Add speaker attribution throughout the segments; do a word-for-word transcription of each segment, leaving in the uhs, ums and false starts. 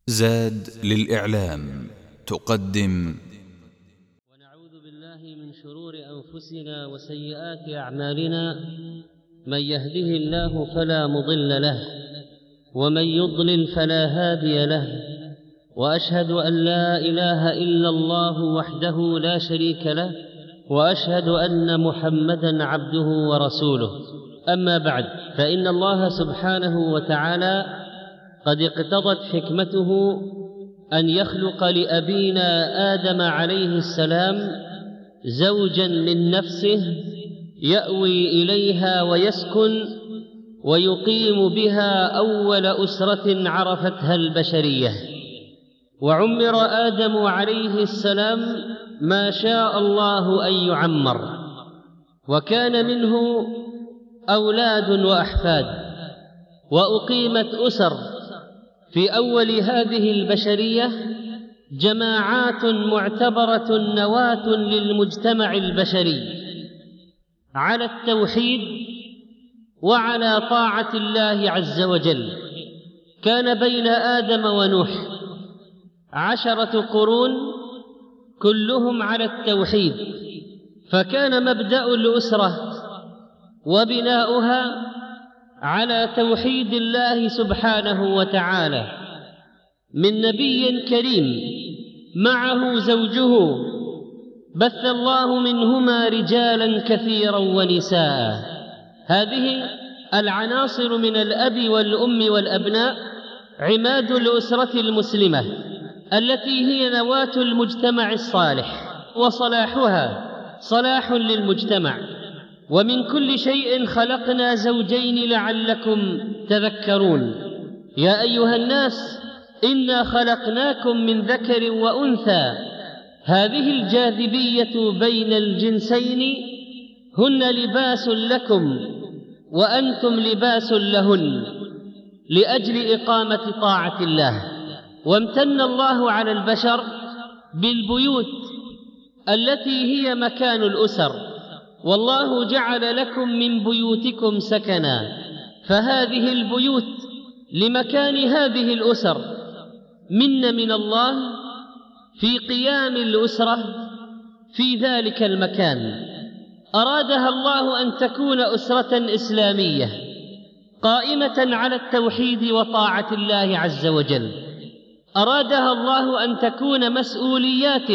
Speaker 1: زاد للإعلام تقدم.
Speaker 2: ونعوذ بالله من شرور أنفسنا وسيئات أعمالنا، من يهده الله فلا مضل له ومن يضلل فلا هادي له، وأشهد أن لا إله إلا الله وحده لا شريك له، وأشهد أن محمدًا عبده ورسوله. أما بعد، فإن الله سبحانه وتعالى قد اقتضت حكمته أن يخلق لأبينا آدم عليه السلام زوجاً من نفسه يأوي إليها ويسكن ويقيم بها أول أسرة عرفتها البشرية. وعمر آدم عليه السلام ما شاء الله أن يعمر، وكان منه أولاد وأحفاد، وأقيمت أسر في أول هذه البشرية، جماعات معتبرة نواة للمجتمع البشري على التوحيد وعلى طاعة الله عز وجل. كان بين آدم ونوح عشرة قرون كلهم على التوحيد، فكان مبدأ الأسرة وبناؤها على توحيد الله سبحانه وتعالى، من نبي كريم معه زوجه بث الله منهما رجالا كثيرا ونساء. هذه العناصر من الأب والأم والأبناء عماد الأسرة المسلمة، التي هي نواة المجتمع الصالح، وصلاحها صلاح للمجتمع. ومن كل شيء خلقنا زوجين لعلكم تذكرون. يا أيها الناس إنا خلقناكم من ذكر وأنثى، هذه الجاذبية بين الجنسين هن لباس لكم وأنتم لباس لهن، لأجل إقامة طاعة الله. وامتن الله على البشر بالبيوت التي هي مكان الأسر، والله جعل لكم من بيوتكم سكنا، فهذه البيوت لمكان هذه الأسر من من الله في قيام الأسرة في ذلك المكان. أرادها الله أن تكون أسرة إسلامية قائمة على التوحيد وطاعة الله عز وجل. أرادها الله أن تكون مسؤوليات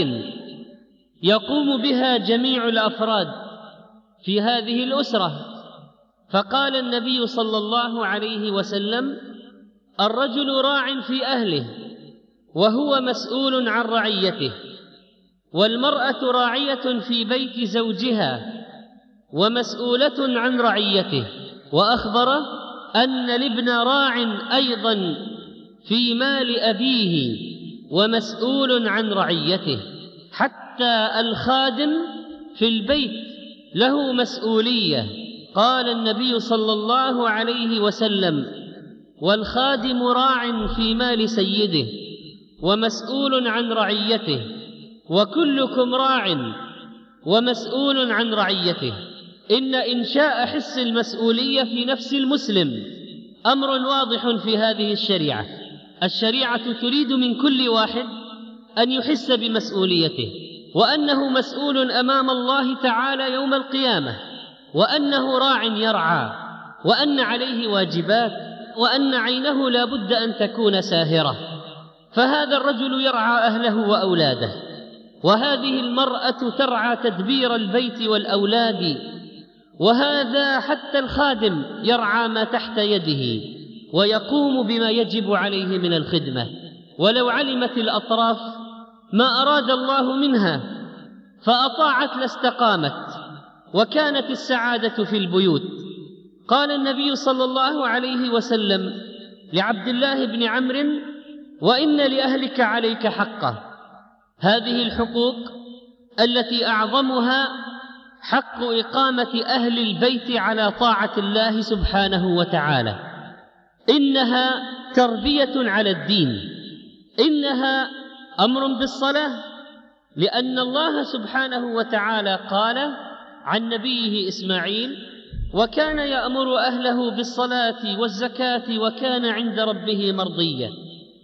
Speaker 2: يقوم بها جميع الأفراد في هذه الأسرة. فقال النبي صلى الله عليه وسلم: الرجل راع في أهله وهو مسؤول عن رعيته، والمرأة راعية في بيت زوجها ومسؤولة عن رعيته. وأخبر أن الابن راع أيضا في مال أبيه ومسؤول عن رعيته، حتى الخادم في البيت له مسؤولية. قال النبي صلى الله عليه وسلم: والخادم راع في مال سيده ومسؤول عن رعيته، وكلكم راع ومسؤول عن رعيته. إن إنشاء حس المسؤولية في نفس المسلم أمر واضح في هذه الشريعة. الشريعة تريد من كل واحد أن يحس بمسؤوليته، وأنه مسؤول أمام الله تعالى يوم القيامة، وأنه راع يرعى، وأن عليه واجبات، وأن عينه لا بد أن تكون ساهرة. فهذا الرجل يرعى أهله وأولاده، وهذه المرأة ترعى تدبير البيت والأولاد، وهذا حتى الخادم يرعى ما تحت يده ويقوم بما يجب عليه من الخدمة. ولو علمت الأطراف ما أراد الله منها فأطاعت لاستقامت، وكانت السعادة في البيوت. قال النبي صلى الله عليه وسلم لعبد الله بن عمرو: وإن لأهلك عليك حقا. هذه الحقوق التي أعظمها حق إقامة أهل البيت على طاعة الله سبحانه وتعالى. إنها تربية على الدين، إنها أمر بالصلاة، لأن الله سبحانه وتعالى قال عن نبيه إسماعيل: وكان يأمر أهله بالصلاة والزكاة وكان عند ربه مرضيا.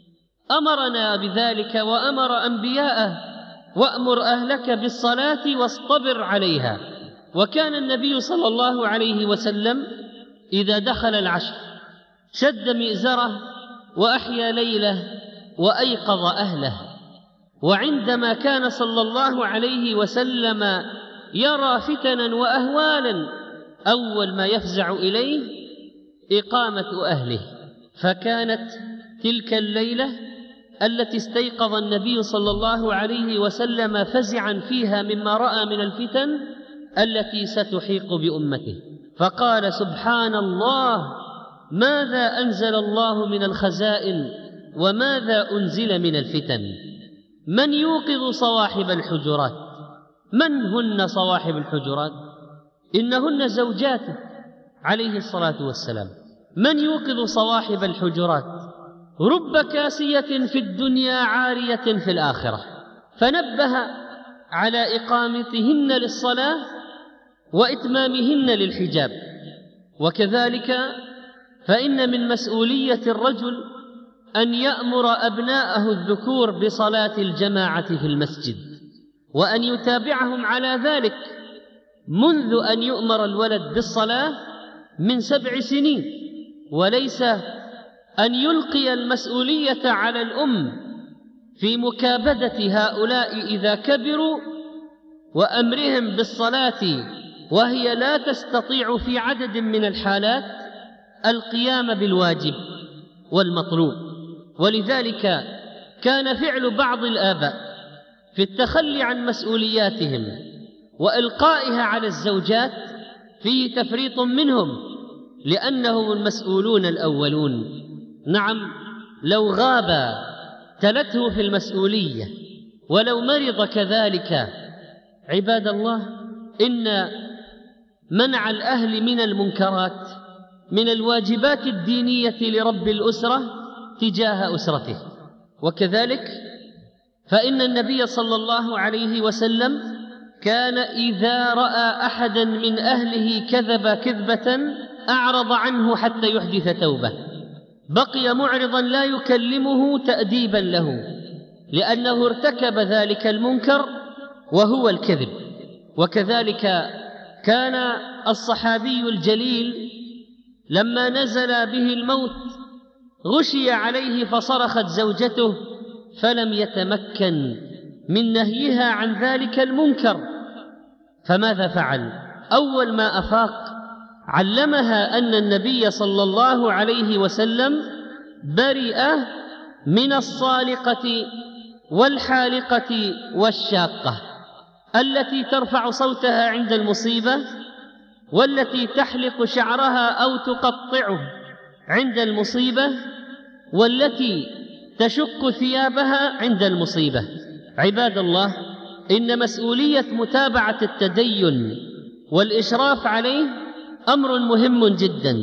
Speaker 2: أمرنا بذلك وأمر أنبياءه: وأمر أهلك بالصلاة واصطبر عليها. وكان النبي صلى الله عليه وسلم إذا دخل العشر شد مئزره وأحيا ليله وأيقظ أهله. وعندما كان صلى الله عليه وسلم يرى فتنا وأهوالا أول ما يفزع إليه إقامة أهله. فكانت تلك الليلة التي استيقظ النبي صلى الله عليه وسلم فزعا فيها مما رأى من الفتن التي ستحيق بأمته، فقال: سبحان الله، ماذا أنزل الله من الخزائن وماذا أنزل من الفتن؟ من يوقظ صواحب الحجرات؟ من هن صواحب الحجرات؟ إنهن زوجاته عليه الصلاة والسلام. من يوقظ صواحب الحجرات؟ رب كاسية في الدنيا عارية في الآخرة. فنبه على إقامتهن للصلاة وإتمامهن للحجاب. وكذلك فإن من مسؤولية الرجل أن يأمر أبناءه الذكور بصلاة الجماعة في المسجد، وأن يتابعهم على ذلك منذ أن يؤمر الولد بالصلاة من سبع سنين، وليس أن يلقي المسؤولية على الأم في مكابدة هؤلاء إذا كبروا وأمرهم بالصلاة وهي لا تستطيع في عدد من الحالات القيام بالواجب والمطلوب. ولذلك كان فعل بعض الآباء في التخلي عن مسؤولياتهم وإلقائها على الزوجات فيه تفريط منهم، لأنهم المسؤولون الأولون. نعم، لو غاب تلته في المسؤولية، ولو مرض كذلك. عباد الله، إن منع الأهل من المنكرات من الواجبات الدينية لرب الأسرة تجاه أسرته. وكذلك فإن النبي صلى الله عليه وسلم كان إذا رأى أحدا من أهله كذب كذبة أعرض عنه حتى يحدث توبة، بقي معرضا لا يكلمه تأديبا له، لأنه ارتكب ذلك المنكر وهو الكذب. وكذلك كان الصحابي الجليل لما نزل به الموت غشي عليه فصرخت زوجته فلم يتمكن من نهيها عن ذلك المنكر، فماذا فعل؟ أول ما أفاق علمها أن النبي صلى الله عليه وسلم برئ من الصالقة والحالقة والشاقة التي ترفع صوتها عند المصيبة، والتي تحلق شعرها أو تقطعه عند المصيبة، والتي تشق ثيابها عند المصيبة. عباد الله، إن مسؤولية متابعة التدين والإشراف عليه أمر مهم جدا.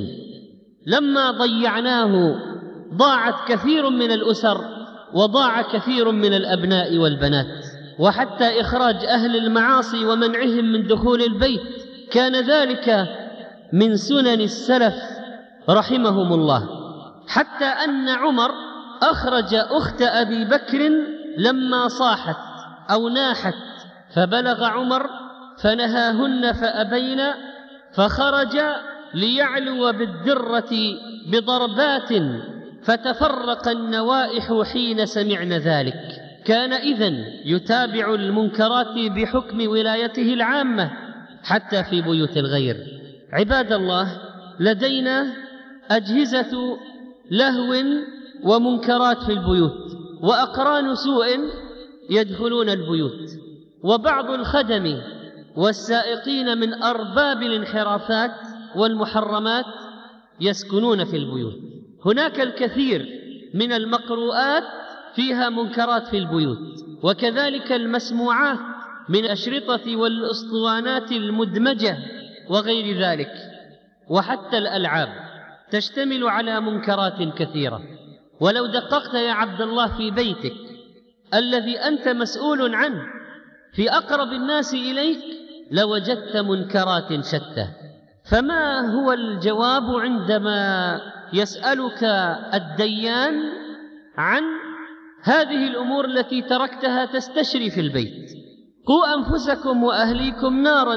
Speaker 2: لما ضيعناه ضاعت كثير من الأسر وضاع كثير من الأبناء والبنات. وحتى إخراج أهل المعاصي ومنعهم من دخول البيت كان ذلك من سنن السلف رحمهم الله، حتى أن عمر أخرج أخت أبي بكر لما صاحت أو ناحت، فبلغ عمر فنهاهن فأبين، فخرج ليعلو بالدرة بضربات فتفرق النوائح حين سمعن ذلك. كان إذن يتابع المنكرات بحكم ولايته العامة حتى في بيوت الغير. عباد الله، لدينا أجهزة لهو ومنكرات في البيوت، وأقران سوء يدخلون البيوت، وبعض الخدم والسائقين من أرباب الانحرافات والمحرمات يسكنون في البيوت. هناك الكثير من المقروءات فيها منكرات في البيوت، وكذلك المسموعات من الأشرطة والأسطوانات المدمجة وغير ذلك، وحتى الألعاب تشتمل على منكرات كثيرة. ولو دققت يا عبد الله في بيتك الذي أنت مسؤول عنه في أقرب الناس إليك لوجدت منكرات شتى. فما هو الجواب عندما يسألك الديان عن هذه الأمور التي تركتها تستشري في البيت. قوا أنفسكم وأهليكم نارا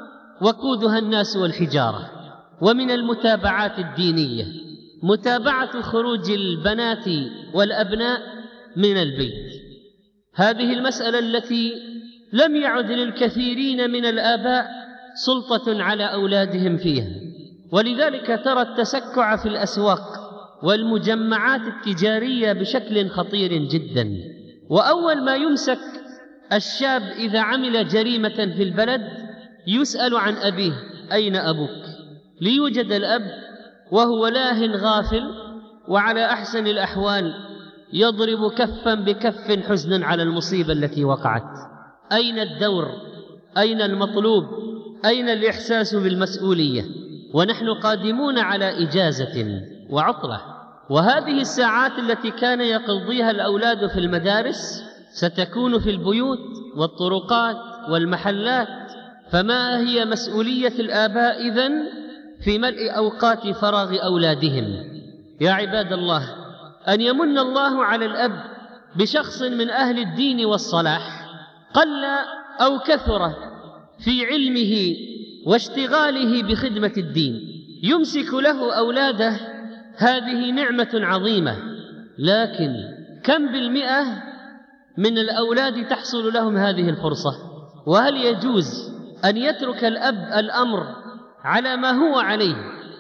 Speaker 2: وقودها الناس والحجارة. ومن المتابعات الدينية متابعة خروج البنات والأبناء من البيت. هذه المسألة التي لم يعد للكثيرين من الآباء سلطة على أولادهم فيها، ولذلك ترى التسكع في الأسواق والمجمعات التجارية بشكل خطير جدا. وأول ما يمسك الشاب إذا عمل جريمة في البلد يسأل عن أبيه: أين أبوك؟ ليوجد الأب وهو لاه غافل، وعلى أحسن الأحوال يضرب كفا بكف حزنا على المصيبة التي وقعت. أين الدور؟ أين المطلوب؟ أين الإحساس بالمسؤولية؟ ونحن قادمون على إجازة وعطلة، وهذه الساعات التي كان يقضيها الأولاد في المدارس ستكون في البيوت والطرقات والمحلات. فما هي مسؤولية الآباء إذن في ملء أوقات فراغ أولادهم؟ يا عباد الله، أن يمن الله على الأب بشخص من أهل الدين والصلاح قل أو كثر في علمه واشتغاله بخدمة الدين يمسك له أولاده، هذه نعمة عظيمة. لكن كم بالمئة من الأولاد تحصل لهم هذه الفرصة؟ وهل يجوز أن يترك الأب الأمر على ما هو عليه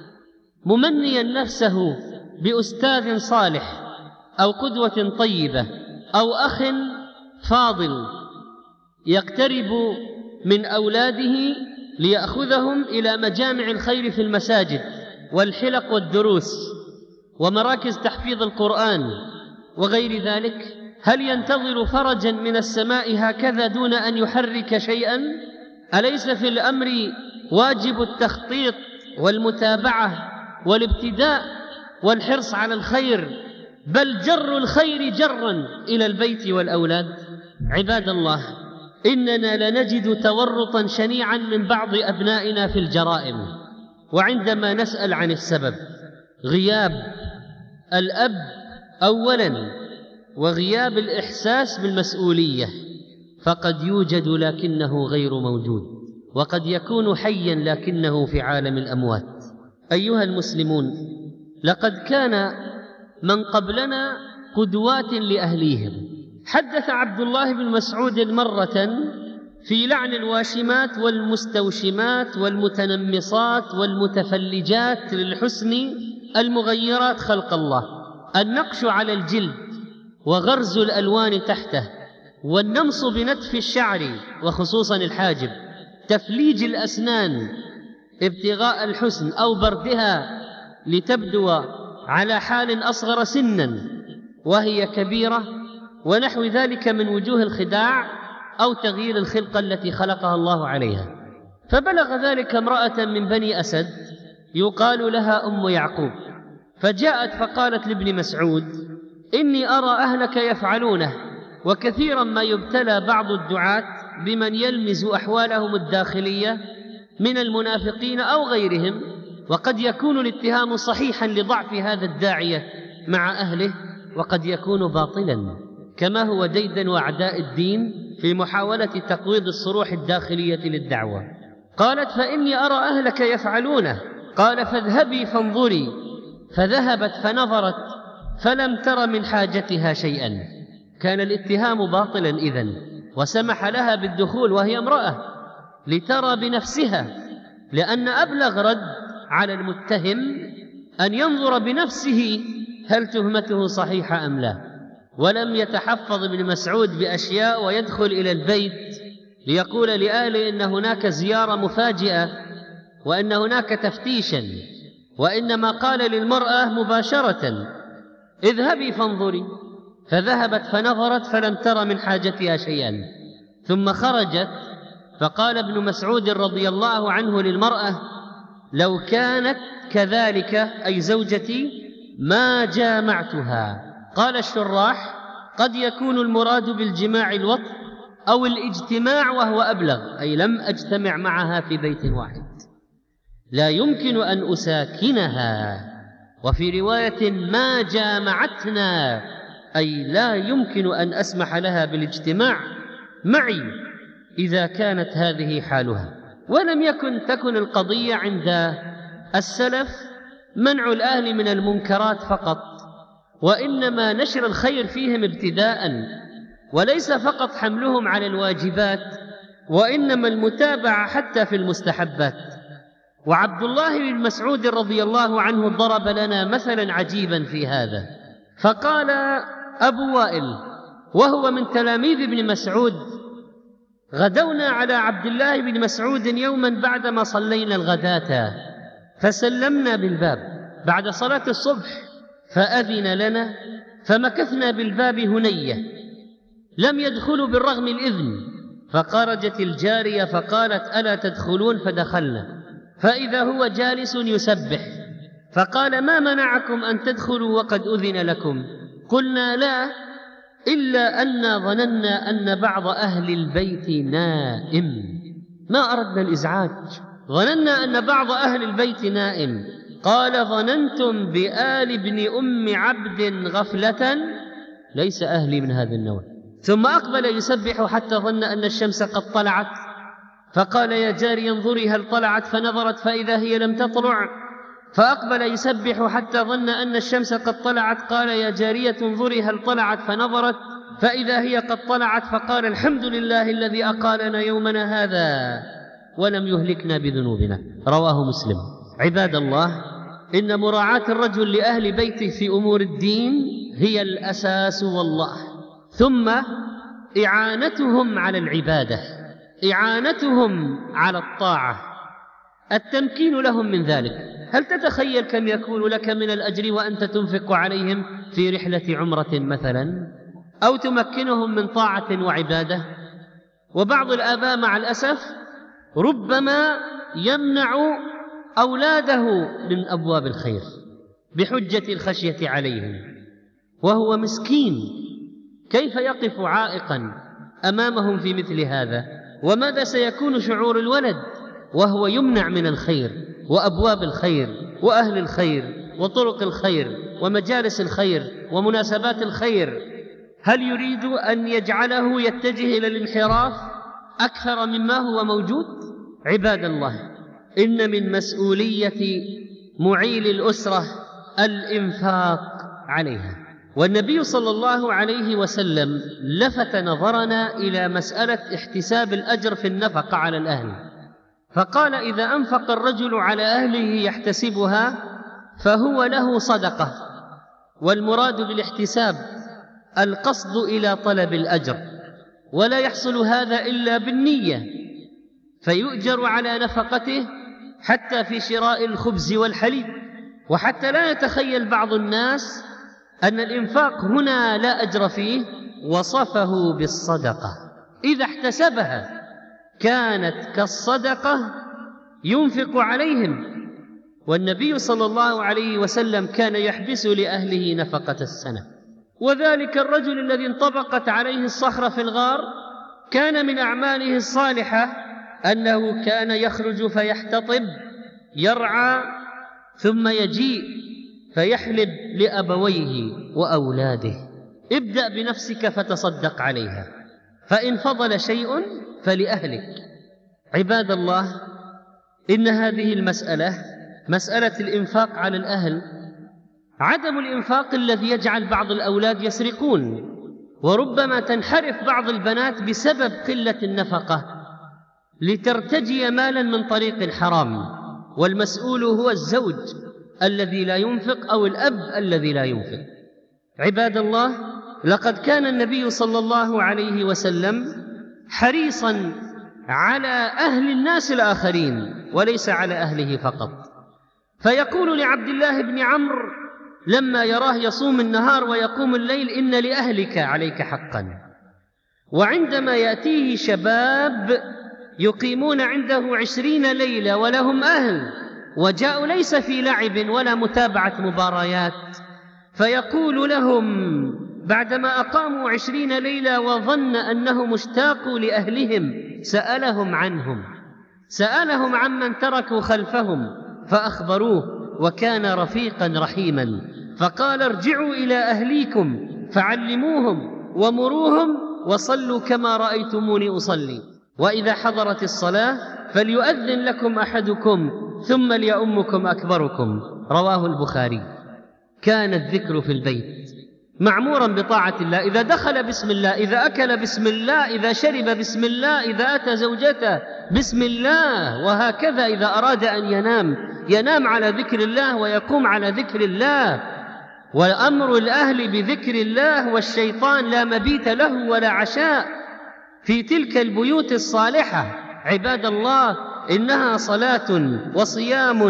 Speaker 2: ممنيا نفسه بأستاذ صالح أو قدوة طيبة أو أخ فاضل يقترب من أولاده ليأخذهم إلى مجامع الخير في المساجد والحلق والدروس ومراكز تحفيظ القرآن وغير ذلك؟ هل ينتظر فرجا من السماء هكذا دون أن يحرك شيئا؟ أليس في الأمر واجب التخطيط والمتابعة والابتداء والحرص على الخير، بل جر الخير جرا إلى البيت والأولاد؟ عباد الله، إننا لنجد تورطا شنيعا من بعض أبنائنا في الجرائم، وعندما نسأل عن السبب غياب الأب أولا وغياب الإحساس بالمسؤولية، فقد يوجد لكنه غير موجود، وقد يكون حيا لكنه في عالم الأموات. أيها المسلمون، لقد كان من قبلنا قدوات لأهليهم. حدث عبد الله بن مسعود مرة في لعن الواشمات والمستوشمات والمتنمصات والمتفلجات للحسن المغيرات خلق الله: النقش على الجلد وغرز الألوان تحته، والنمص بنتف الشعر وخصوصا الحاجب، تفليج الأسنان ابتغاء الحسن أو بردها لتبدو على حال أصغر سنا وهي كبيرة، ونحو ذلك من وجوه الخداع أو تغيير الخلقة التي خلقها الله عليها. فبلغ ذلك امرأة من بني أسد يقال لها أم يعقوب، فجاءت فقالت لابن مسعود: إني أرى أهلك يفعلونه، وكثيرا ما يبتلى بعض الدعاة بمن يلمز أحوالهم الداخلية من المنافقين أو غيرهم، وقد يكون الاتهام صحيحا لضعف هذا الداعية مع أهله، وقد يكون باطلا كما هو ديدن أعداء الدين في محاولة تقويض الصروح الداخلية للدعوة. قالت: فإني أرى أهلك يفعلونه. قال: فاذهبي فانظري. فذهبت فنظرت فلم تر من حاجتها شيئا. كان الاتهام باطلا إذن، وسمح لها بالدخول وهي امرأة لترى بنفسها، لأن أبلغ رد على المتهم أن ينظر بنفسه هل تهمته صحيحة أم لا. ولم يتحفظ ابن مسعود بأشياء ويدخل إلى البيت ليقول لأهله إن هناك زيارة مفاجئة وإن هناك تفتيشا، وإنما قال للمرأة مباشرة: اذهبي فانظري. فذهبت فنظرت فلم تر من حاجتها شيئا، ثم خرجت. فقال ابن مسعود رضي الله عنه للمرأة: لو كانت كذلك أي زوجتي ما جامعتها. قال الشراح: قد يكون المراد بالجماع الوطء أو الاجتماع، وهو أبلغ، أي لم أجتمع معها في بيت واحد، لا يمكن أن أساكنها. وفي رواية: ما جامعتنا أي لا يمكن أن أسمح لها بالاجتماع معي إذا كانت هذه حالها. ولم يكن تكن القضية عند السلف منع الأهل من المنكرات فقط، وإنما نشر الخير فيهم ابتداء، وليس فقط حملهم على الواجبات، وإنما المتابعة حتى في المستحبات. وعبد الله بن مسعود رضي الله عنه ضرب لنا مثلا عجيبا في هذا، فقال أبو وائل وهو من تلاميذ ابن مسعود: غدونا على عبد الله بن مسعود يوما بعدما صلينا الغداة، فسلمنا بالباب بعد صلاة الصبح، فأذن لنا فمكثنا بالباب هنية، لم يدخلوا بالرغم الإذن، فخرجت الجارية فقالت: ألا تدخلون؟ فدخلنا، فإذا هو جالس يسبح، فقال: ما منعكم أن تدخلوا وقد أذن لكم؟ قلنا: لا، إلا أن ظننا أن بعض أهل البيت نائم، ما أردنا الإزعاج، ظننا أن بعض أهل البيت نائم. قال: ظننتم بآل ابن أم عبد غفلة؟ ليس أهلي من هذا النوع. ثم أقبل يسبح حتى ظن أن الشمس قد طلعت، فقال: يا جاري انظري هل طلعت؟ فنظرت فإذا هي لم تطلع، فأقبل يسبح حتى ظن أن الشمس قد طلعت، قال: يا جارية انظري هل طلعت؟ فنظرت فإذا هي قد طلعت، فقال: الحمد لله الذي أقالنا يومنا هذا ولم يهلكنا بذنوبنا. رواه مسلم. عباد الله، إن مراعاة الرجل لأهل بيته في أمور الدين هي الأساس والله، ثم إعانتهم على العبادة، إعانتهم على الطاعة، التمكين لهم من ذلك. هل تتخيل كم يكون لك من الأجر وأنت تنفق عليهم في رحلة عمرة مثلا، أو تمكنهم من طاعة وعبادة؟ وبعض الآباء مع الأسف ربما يمنع أولاده من أبواب الخير بحجة الخشية عليهم، وهو مسكين، كيف يقف عائقا أمامهم في مثل هذا؟ وماذا سيكون شعور الولد وهو يمنع من الخير وأبواب الخير وأهل الخير وطرق الخير ومجالس الخير ومناسبات الخير؟ هل يريد أن يجعله يتجه إلى الانحراف أكثر مما هو موجود؟ عباد الله، إن من مسؤولية معيل الأسرة الإنفاق عليها، والنبي صلى الله عليه وسلم لفت نظرنا إلى مسألة احتساب الأجر في النفقة على الأهل، فقال: إذا أنفق الرجل على أهله يحتسبها فهو له صدقة. والمراد بالاحتساب القصد إلى طلب الأجر، ولا يحصل هذا إلا بالنية، فيؤجر على نفقته حتى في شراء الخبز والحليب. وحتى لا يتخيل بعض الناس أن الإنفاق هنا لا أجر فيه، وصفه بالصدقة، إذا احتسبها كانت كالصدقة ينفق عليهم. والنبي صلى الله عليه وسلم كان يحبس لأهله نفقة السنة. وذلك الرجل الذي انطبقت عليه الصخرة في الغار كان من أعماله الصالحة أنه كان يخرج فيحتطب يرعى، ثم يجيء فيحلب لأبويه وأولاده. ابدأ بنفسك فتصدق عليها، فإن فضل شيء فلأهلك. عباد الله، إن هذه المسألة، مسألة الإنفاق على الأهل، عدم الإنفاق الذي يجعل بعض الأولاد يسرقون، وربما تنحرف بعض البنات بسبب قلة النفقة لترتجي مالا من طريق حرام، والمسؤول هو الزوج الذي لا ينفق أو الأب الذي لا ينفق. عباد الله، لقد كان النبي صلى الله عليه وسلم حريصا على أهل الناس الآخرين وليس على أهله فقط، فيقول لعبد الله بن عمرو لما يراه يصوم النهار ويقوم الليل: إن لأهلك عليك حقا. وعندما يأتيه شباب يقيمون عنده عشرين ليلة ولهم أهل وجاءوا ليس في لعب ولا متابعة مباريات، فيقول لهم بعدما أقاموا عشرين ليلة وظن أنهم اشتاقوا لأهلهم سألهم عنهم، سألهم عمن تركوا خلفهم فأخبروه، وكان رفيقا رحيما، فقال: ارجعوا إلى أهليكم فعلموهم ومروهم وصلوا كما رأيتموني أصلي، وإذا حضرت الصلاة فليؤذن لكم أحدكم ثم ليؤمكم أكبركم. رواه البخاري. كان الذكر في البيت معمورا بطاعة الله، إذا دخل بسم الله، إذا أكل بسم الله، إذا شرب بسم الله، إذا أتى زوجته بسم الله، وهكذا إذا أراد أن ينام ينام على ذكر الله ويقوم على ذكر الله. وأمر الأهل بذكر الله، والشيطان لا مبيت له ولا عشاء في تلك البيوت الصالحة. عباد الله، إنها صلاة وصيام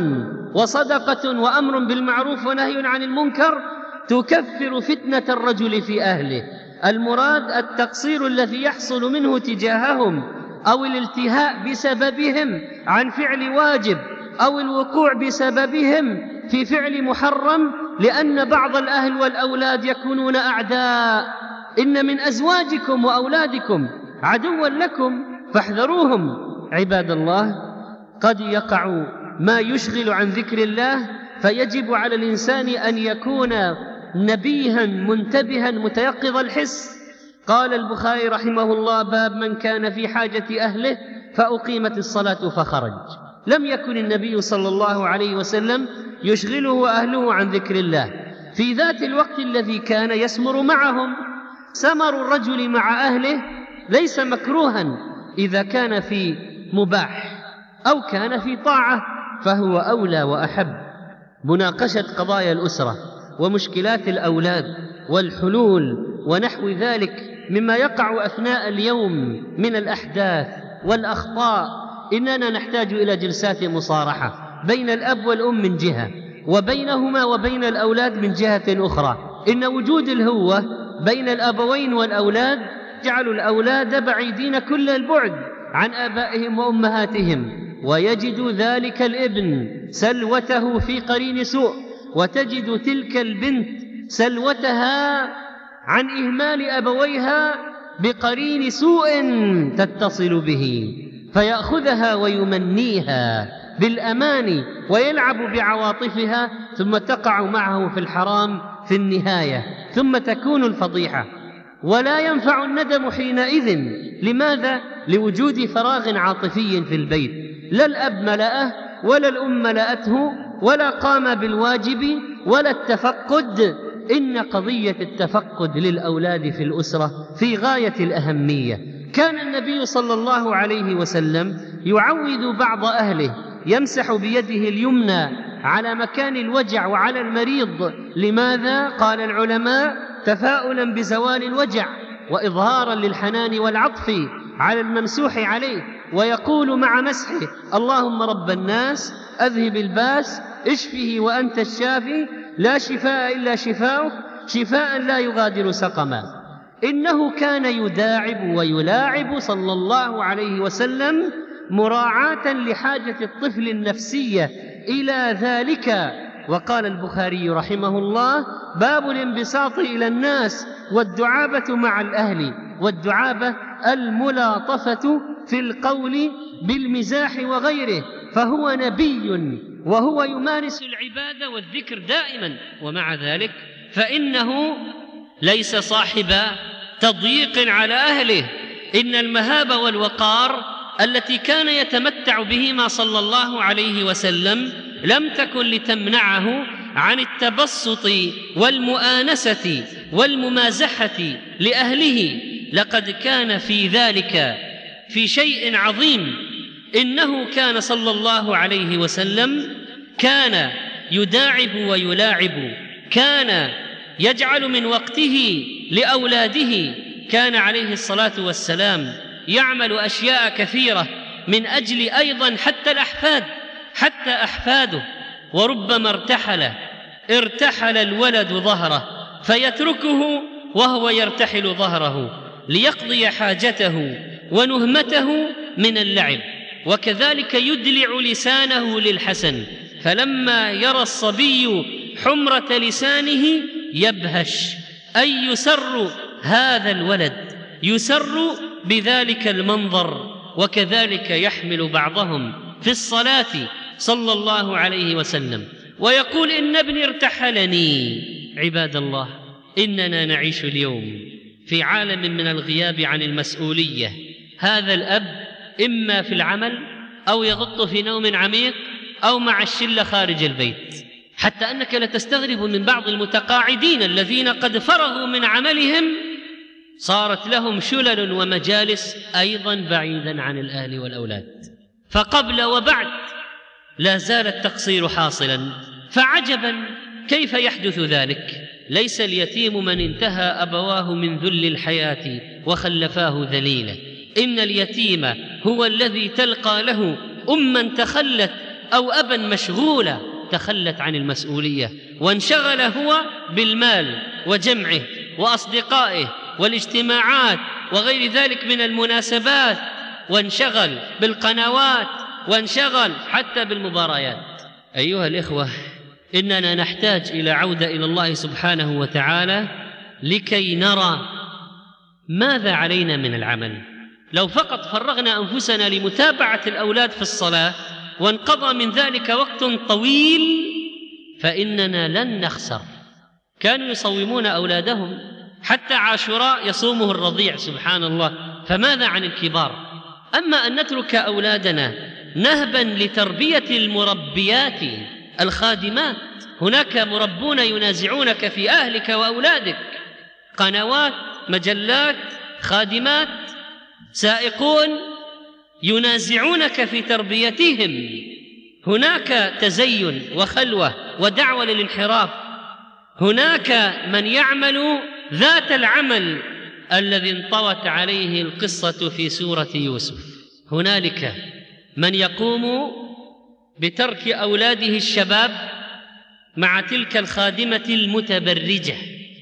Speaker 2: وصدقة وأمر بالمعروف ونهي عن المنكر تكفر فتنة الرجل في أهله. المراد التقصير الذي يحصل منه تجاههم، أو الالتهاء بسببهم عن فعل واجب، أو الوقوع بسببهم في فعل محرم، لأن بعض الأهل والأولاد يكونون أعداء. إن من أزواجكم وأولادكم عدوا لكم فاحذروهم. عباد الله، قد يقع ما يشغل عن ذكر الله، فيجب على الإنسان أن يكون نبيها منتبها متيقظ الحس. قال البخاري رحمه الله: باب من كان في حاجة أهله فأقيمت الصلاة فخرج. لم يكن النبي صلى الله عليه وسلم يشغله أهله عن ذكر الله في ذات الوقت الذي كان يسمر معهم. سمر الرجل مع أهله ليس مكروها إذا كان في مباح أو كان في طاعة، فهو أولى وأحب. مناقشة قضايا الأسرة ومشكلات الأولاد والحلول ونحو ذلك مما يقع أثناء اليوم من الأحداث والأخطاء، إننا نحتاج إلى جلسات مصارحة بين الأب والأم من جهة، وبينهما وبين الأولاد من جهة أخرى. إن وجود الهوة بين الأبوين والأولاد يجعل الأولاد بعيدين كل البعد عن آبائهم وأمهاتهم، ويجد ذلك الابن سلوته في قرين سوء، وتجد تلك البنت سلوتها عن إهمال أبويها بقرين سوء تتصل به، فيأخذها ويمنيها بالأمان ويلعب بعواطفها، ثم تقع معه في الحرام في النهاية، ثم تكون الفضيحة. ولا ينفع الندم حينئذ. لماذا؟ لوجود فراغ عاطفي في البيت، لا الأب ملأه ولا الأم ملأته، ولا قام بالواجب ولا التفقد. إن قضية التفقد للأولاد في الأسرة في غاية الأهمية. كان النبي صلى الله عليه وسلم يعود بعض أهله، يمسح بيده اليمنى على مكان الوجع وعلى المريض. لماذا؟ قال العلماء: تفاؤلا بزوال الوجع وإظهارا للحنان والعطف على الممسوح عليه، ويقول مع مسحه: اللهم رب الناس أذهب الباس اشفه وأنت الشافي لا شفاء إلا شفاؤك شفاء لا يغادر سقما. إنه كان يداعب ويلاعب صلى الله عليه وسلم مراعاة لحاجة الطفل النفسية إلى ذلك. وقال البخاري رحمه الله: باب الانبساط إلى الناس والدعابة مع الأهل. والدعابة الملاطفة في القول بالمزاح وغيره. فهو نبي وهو يمارس العبادة والذكر دائما، ومع ذلك فإنه ليس صاحب تضييق على أهله. إن المهابة والوقار التي كان يتمتع بهما صلى الله عليه وسلم لم تكن لتمنعه عن التبسط والمؤانسة والممازحة لأهله. لقد كان في ذلك في شيء عظيم. إنه كان صلى الله عليه وسلم كان يداعب ويلاعب، كان يجعل من وقته لأولاده. كان عليه الصلاة والسلام يعمل أشياء كثيرة من أجل أيضا حتى الأحفاد، حتى أحفاده. وربما ارتحل ارتحل الولد ظهره فيتركه وهو يرتحل ظهره ليقضي حاجته ونهمته من اللعب. وكذلك يدلع لسانه للحسن، فلما يرى الصبي حمرة لسانه يبهش، أي يسر هذا الولد، يسر بذلك المنظر. وكذلك يحمل بعضهم في الصلاة صلى الله عليه وسلم ويقول: إن ابني ارتحلني. عباد الله، إننا نعيش اليوم في عالم من الغياب عن المسؤولية. هذا الأب إما في العمل أو يغط في نوم عميق أو مع الشلة خارج البيت، حتى أنك لتستغرب من بعض المتقاعدين الذين قد فرغوا من عملهم صارت لهم شلل ومجالس أيضا بعيدا عن الأهل والأولاد. فقبل وبعد لا زال التقصير حاصلا. فعجبا كيف يحدث ذلك؟ ليس اليتيم من انتهى أبواه من ذل الحياة وخلفاه ذليلا، إن اليتيم هو الذي تلقى له أما تخلت أو أبا مشغولا تخلت عن المسؤولية وانشغل هو بالمال وجمعه وأصدقائه والاجتماعات وغير ذلك من المناسبات، وانشغل بالقنوات وانشغل حتى بالمباريات. أيها الإخوة، إننا نحتاج إلى عودة إلى الله سبحانه وتعالى لكي نرى ماذا علينا من العمل. لو فقط فرغنا أنفسنا لمتابعة الأولاد في الصلاة وانقضى من ذلك وقت طويل فإننا لن نخسر. كانوا يصومون أولادهم حتى عاشوراء يصومه الرضيع، سبحان الله، فماذا عن الكبار؟ أما أن نترك أولادنا نهبا لتربية المربيات الخادمات، هناك مربون ينازعونك في أهلك وأولادك، قنوات، مجلات، خادمات، سائقون ينازعونك في تربيتهم. هناك تزين وخلوة ودعوة للانحراف. هناك من يعمل ذات العمل الذي انطوت عليه القصة في سورة يوسف. هنالك من يقوم بترك أولاده الشباب مع تلك الخادمة المتبرجة،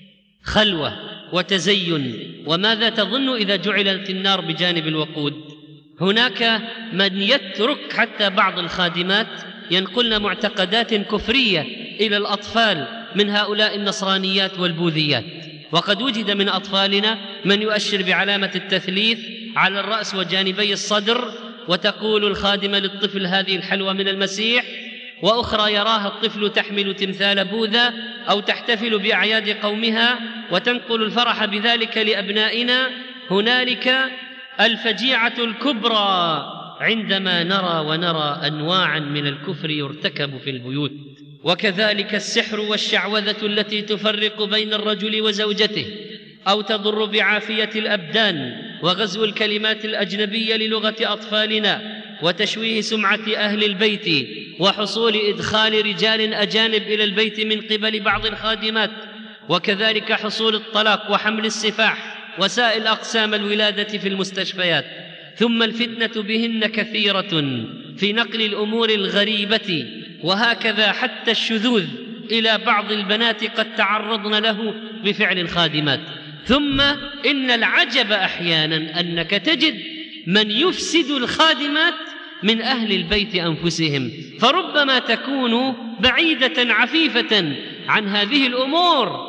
Speaker 2: خلوة وتزين، وماذا تظن إذا جعلت النار بجانب الوقود؟ هناك من يترك حتى بعض الخادمات ينقلن معتقدات كفرية إلى الأطفال من هؤلاء النصرانيات والبوذيات. وقد وجد من أطفالنا من يؤشر بعلامة التثليث على الرأس وجانبي الصدر، وتقول الخادمة للطفل هذه الحلوى من المسيح، وأخرى يراها الطفل تحمل تمثال بوذا أو تحتفل بأعياد قومها وتنقل الفرح بذلك لأبنائنا. هنالك الفجيعة الكبرى عندما نرى ونرى أنواعا من الكفر يرتكب في البيوت. وكذلك السحر والشعوذة التي تفرق بين الرجل وزوجته أو تضر بعافية الأبدان، وغزو الكلمات الأجنبية للغة أطفالنا، وتشويه سمعة أهل البيت، وحصول إدخال رجال أجانب إلى البيت من قبل بعض الخادمات، وكذلك حصول الطلاق وحمل السفاح وسائل أقسام الولادة في المستشفيات. ثم الفتنة بهن كثيرة في نقل الأمور الغريبة، وهكذا حتى الشذوذ إلى بعض البنات قد تعرضن له بفعل الخادمات. ثم إن العجب أحيانا أنك تجد من يفسد الخادمات من أهل البيت أنفسهم، فربما تكون بعيدة عفيفة عن هذه الأمور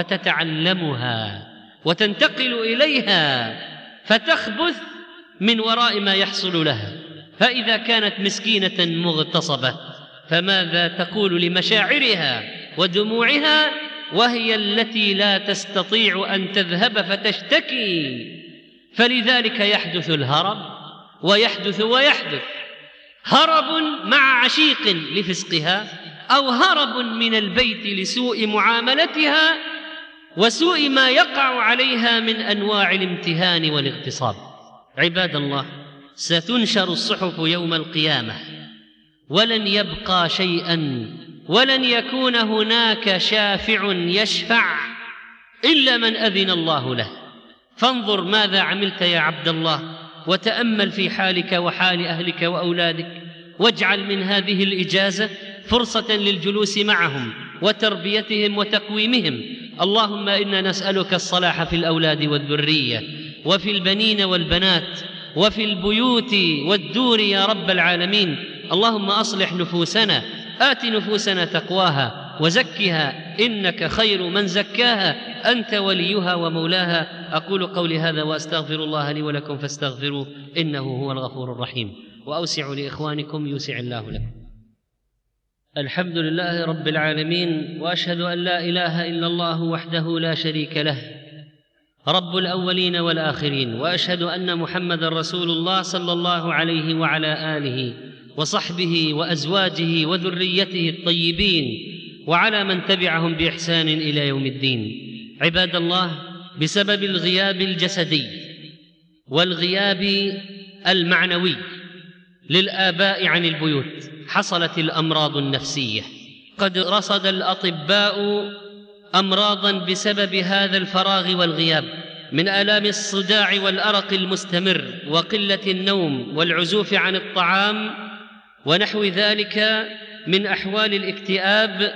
Speaker 2: فتتعلمها وتنتقل إليها فتخبث من وراء ما يحصل لها. فإذا كانت مسكينة مغتصبة فماذا تقول لمشاعرها ودموعها وهي التي لا تستطيع أن تذهب فتشتكي؟ فلذلك يحدث الهرب، ويحدث ويحدث هرب مع عشيق لفسقها، أو هرب من البيت لسوء معاملتها وسوء ما يقع عليها من أنواع الامتهان والاغتصاب. عباد الله، ستنشر الصحف يوم القيامة ولن يبقى شيئا، ولن يكون هناك شافع يشفع إلا من أذن الله له. فانظر ماذا عملت يا عبد الله، وتأمل في حالك وحال أهلك وأولادك، واجعل من هذه الإجازة فرصة للجلوس معهم وتربيتهم وتقويمهم. اللهم إنا نسألك الصلاح في الأولاد والذرية، وفي البنين والبنات، وفي البيوت والدور يا رب العالمين. اللهم أصلح نفوسنا، آت نفوسنا تقواها وزكها، إنك خير من زكاها، أنت وليها ومولاها. أقول قولي هذا وأستغفر الله لي ولكم فاستغفروه إنه هو الغفور الرحيم. وأوسعوا لإخوانكم يوسع الله لكم. الحمد لله رب العالمين، وأشهد أن لا إله إلا الله وحده لا شريك له رب الأولين والآخرين، وأشهد أن محمدًا رسول الله صلى الله عليه وعلى آله وصحبه وأزواجه وذريته الطيبين وعلى من تبعهم بإحسان إلى يوم الدين. عباد الله، بسبب الغياب الجسدي والغياب المعنوي للآباء عن البيوت حصلت الأمراض النفسية. قد رصد الأطباء أمراضاً بسبب هذا الفراغ والغياب، من آلام الصداع والأرق المستمر وقلة النوم والعزوف عن الطعام ونحو ذلك من أحوال الاكتئاب،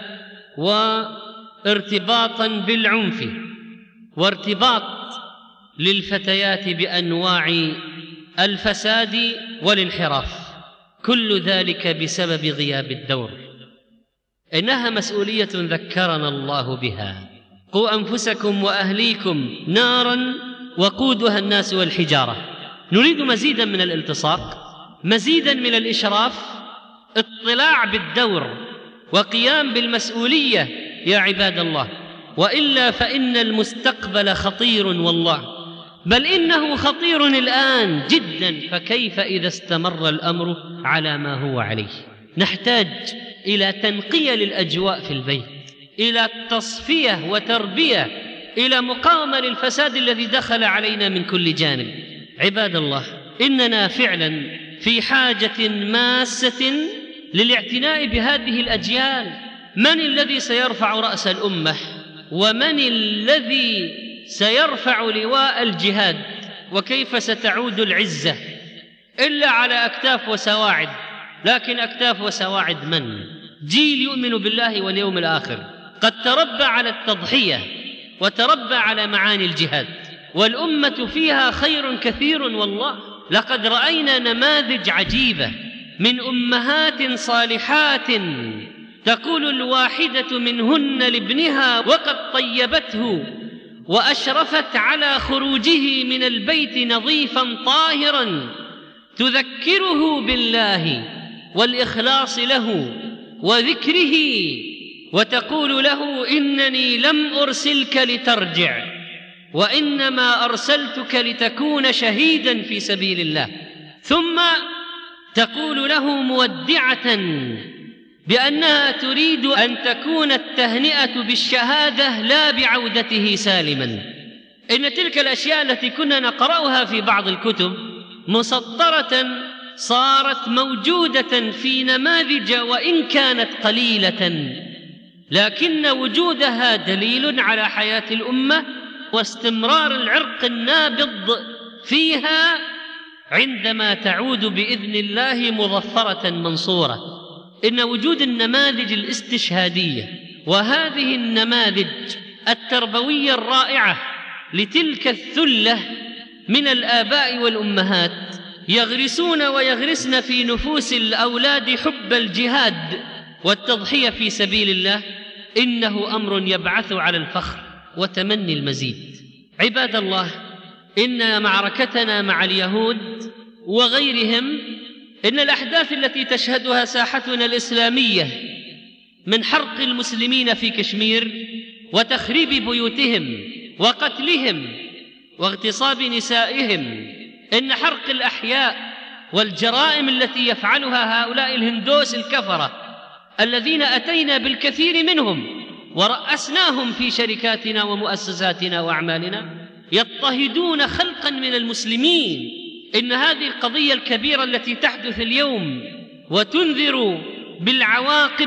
Speaker 2: وارتباطاً بالعنف، وارتباط للفتيات بأنواع الفساد والانحراف، كل ذلك بسبب غياب الدور. إنها مسؤولية ذكرنا الله بها: قوا أنفسكم وأهليكم نارا وقودها الناس والحجارة. نريد مزيدا من الالتصاق، مزيدا من الإشراف، اطلاع بالدور وقيام بالمسؤولية يا عباد الله، وإلا فإن المستقبل خطير والله، بل إنه خطير الآن جدا، فكيف إذا استمر الأمر على ما هو عليه؟ نحتاج إلى تنقية للأجواء في البيت، إلى تصفية وتربية، إلى مقاومة للفساد الذي دخل علينا من كل جانب. عباد الله، إننا فعلا في حاجة ماسة للاعتناء بهذه الأجيال. من الذي سيرفع رأس الأمة؟ ومن الذي سيرفع لواء الجهاد؟ وكيف ستعود العزة إلا على أكتاف وسواعد؟ لكن أكتاف وسواعد من؟ جيل يؤمن بالله واليوم الآخر، قد تربى على التضحية وتربى على معاني الجهاد، والأمة فيها خير كثير والله. لقد رأينا نماذج عجيبة من أمهات صالحات تقول الواحدة منهن لابنها وقد طيبته وأشرفت على خروجه من البيت نظيفا طاهرا، تذكره بالله والإخلاص له وذكره، وتقول له: إنني لم أرسلك لترجع، وإنما أرسلتك لتكون شهيدا في سبيل الله. ثم تقول له مودعة بأنها تريد أن تكون التهنئة بالشهادة لا بعودته سالما. إن تلك الأشياء التي كنا نقرأها في بعض الكتب مسطرة صارت موجودة في نماذج وإن كانت قليلة، لكن وجودها دليل على حياة الأمة واستمرار العرق النابض فيها عندما تعود بإذن الله مظفرة منصورة. إن وجود النماذج الاستشهادية وهذه النماذج التربوية الرائعة لتلك الثلة من الآباء والأمهات يغرسون ويغرسن في نفوس الأولاد حب الجهاد والتضحية في سبيل الله، إنه أمر يبعث على الفخر وتمني المزيد. عباد الله، إن معركتنا مع اليهود وغيرهم، إن الأحداث التي تشهدها ساحتنا الإسلامية من حرق المسلمين في كشمير وتخريب بيوتهم وقتلهم واغتصاب نسائهم، إن حرق الأحياء والجرائم التي يفعلها هؤلاء الهندوس الكفرة الذين أتينا بالكثير منهم ورأسناهم في شركاتنا ومؤسساتنا وأعمالنا، يضطهدون خلقا من المسلمين. إن هذه القضية الكبيرة التي تحدث اليوم وتنذر بالعواقب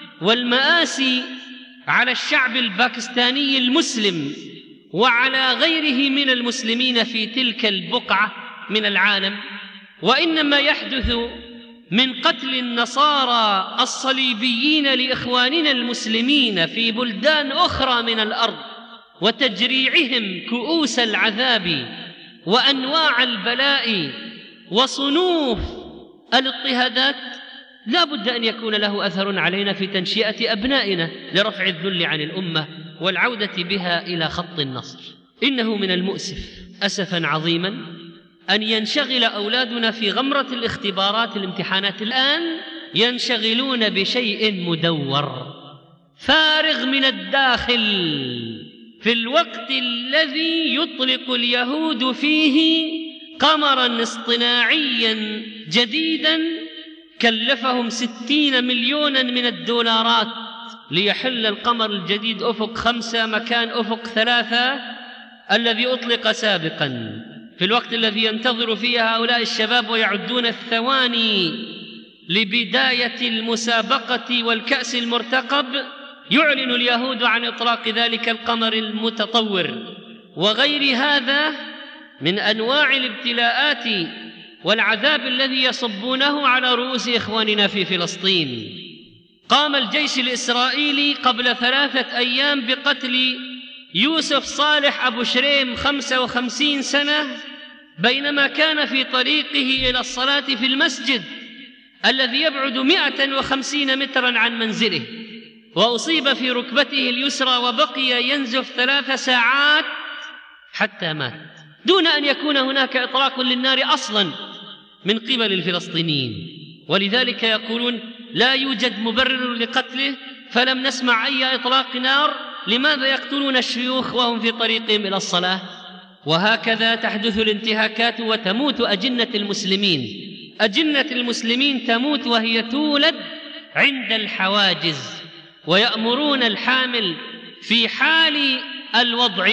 Speaker 2: والمآسي على الشعب الباكستاني المسلم وعلى غيره من المسلمين في تلك البقعة من العالم، وإنما يحدث من قتل النصارى الصليبيين لإخواننا المسلمين في بلدان أخرى من الأرض وتجريعهم كؤوس العذاب وأنواع البلاء وصنوف الاضطهادات، لا بد أن يكون له أثر علينا في تنشئة أبنائنا لرفع الذل عن الأمة والعودة بها إلى خط النصر. إنه من المؤسف أسفا عظيما أن ينشغل أولادنا في غمرة الاختبارات الامتحانات الآن ينشغلون بشيء مدور فارغ من الداخل، في الوقت الذي يطلق اليهود فيه قمرا اصطناعيا جديدا كلفهم ستين مليونا من الدولارات ليحل القمر الجديد أفق خمسة مكان أفق ثلاثة الذي أطلق سابقا، في الوقت الذي ينتظر فيه هؤلاء الشباب ويعدون الثواني لبداية المسابقة والكأس المرتقب، يعلن اليهود عن إطلاق ذلك القمر المتطور. وغير هذا من أنواع الابتلاءات والعذاب الذي يصبونه على رؤوس إخواننا في فلسطين. قام الجيش الإسرائيلي قبل ثلاثة أيام بقتل يوسف صالح أبو شريم خمسة وخمسين سنة بينما كان في طريقه إلى الصلاة في المسجد الذي يبعد مئة وخمسين مترا عن منزله، وأصيب في ركبته اليسرى وبقي ينزف ثلاث ساعات حتى مات دون أن يكون هناك إطلاق للنار أصلا من قبل الفلسطينيين. ولذلك يقولون لا يوجد مبرر لقتله، فلم نسمع أي إطلاق نار، لماذا يقتلون الشيوخ وهم في طريقهم إلى الصلاة؟ وهكذا تحدث الانتهاكات وتموت أجنة المسلمين. أجنة المسلمين تموت وهي تولد عند الحواجز، ويأمرون الحامل في حال الوضع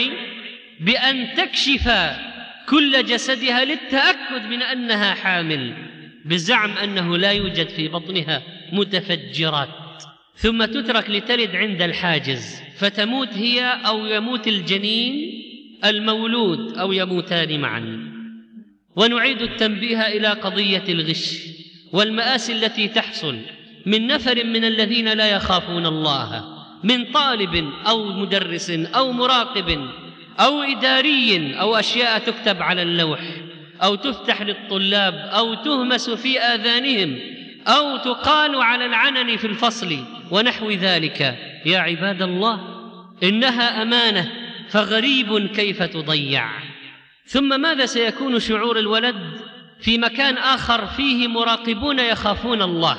Speaker 2: بأن تكشف كل جسدها للتأكد من أنها حامل، بزعم أنه لا يوجد في بطنها متفجرات، ثم تترك لتلد عند الحاجز فتموت هي أو يموت الجنين المولود أو يموتان معا. ونعيد التنبيه إلى قضية الغش والمآسي التي تحصل من نفر من الذين لا يخافون الله، من طالب أو مدرس أو مراقب أو إداري أو أشياء تكتب على اللوح أو تفتح للطلاب أو تهمس في آذانهم أو تقال على العنن في الفصل ونحو ذلك. يا عباد الله، إنها أمانة فغريب كيف تضيع. ثم ماذا سيكون شعور الولد في مكان آخر فيه مراقبون يخافون الله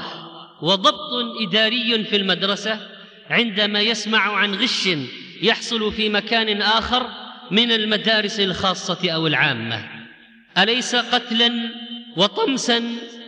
Speaker 2: وضبط إداري في المدرسة عندما يسمع عن غش يحصل في مكان آخر من المدارس الخاصة أو العامة؟ أليس قتلا وطمسا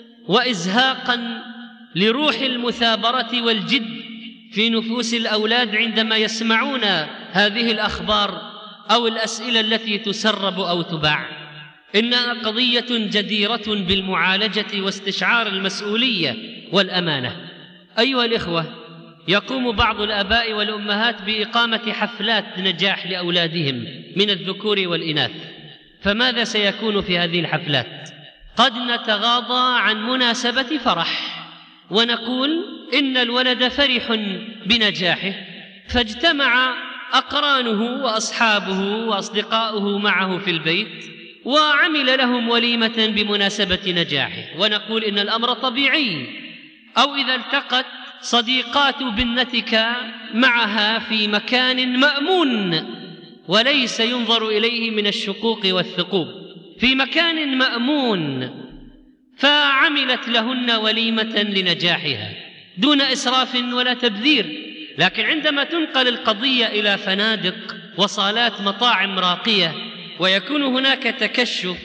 Speaker 2: وإزهاقا لروح المثابرة والجد في نفوس الأولاد عندما يسمعون هذه الأخبار أو الأسئلة التي تسرب أو تباع؟ إنها قضية جديرة بالمعالجة واستشعار المسؤولية والأمانة. أيها الإخوة، يقوم بعض الآباء والأمهات بإقامة حفلات نجاح لأولادهم من الذكور والإناث، فماذا سيكون في هذه الحفلات؟ قد نتغاضى عن مناسبة فرح ونقول إن الولد فرح بنجاحه فاجتمع أقرانه وأصحابه وأصدقاؤه معه في البيت وعمل لهم وليمة بمناسبة نجاحه، ونقول إن الأمر طبيعي. أو إذا التقت صديقات بنتك معها في مكان مأمون وليس ينظر إليه من الشقوق والثقوب، في مكان مأمون، فعملت لهن وليمة لنجاحها دون إسراف ولا تبذير. لكن عندما تنقل القضية إلى فنادق وصالات مطاعم راقية ويكون هناك تكشف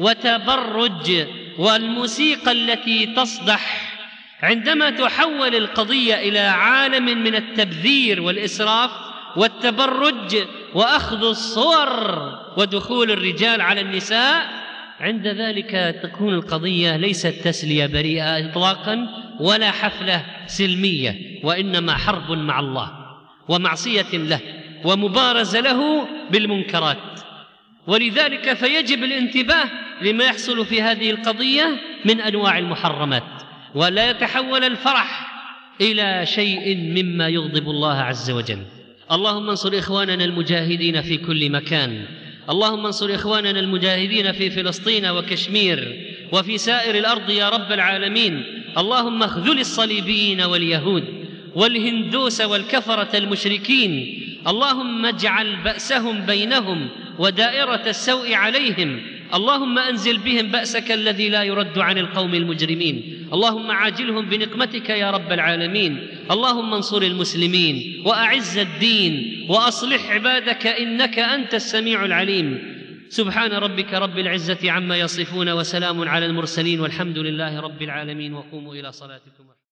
Speaker 2: وتبرج والموسيقى التي تصدح، عندما تحول القضية إلى عالم من التبذير والإسراف والتبرج وأخذ الصور ودخول الرجال على النساء، عند ذلك تكون القضية ليست تسلية بريئة إطلاقا ولا حفلة سلمية، وإنما حرب مع الله ومعصية له ومبارزة له بالمنكرات. ولذلك فيجب الانتباه لما يحصل في هذه القضية من أنواع المحرمات، ولا يتحول الفرح إلى شيء مما يغضب الله عز وجل. اللهم انصر إخواننا المجاهدين في كل مكان، اللهم انصر إخواننا المجاهدين في فلسطين وكشمير وفي سائر الأرض يا رب العالمين. اللهم اخذل الصليبيين واليهود والهندوس والكفرة المشركين، اللهم اجعل بأسهم بينهم ودائرة السوء عليهم، اللهم أنزل بهم بأسك الذي لا يرد عن القوم المجرمين، اللهم عاجلهم بنقمتك يا رب العالمين. اللهم انصر المسلمين وأعز الدين وأصلح عبادك إنك أنت السميع العليم. سبحان ربك رب العزة عما يصفون، وسلام على المرسلين، والحمد لله رب العالمين. وقوموا إلى صلاتكم.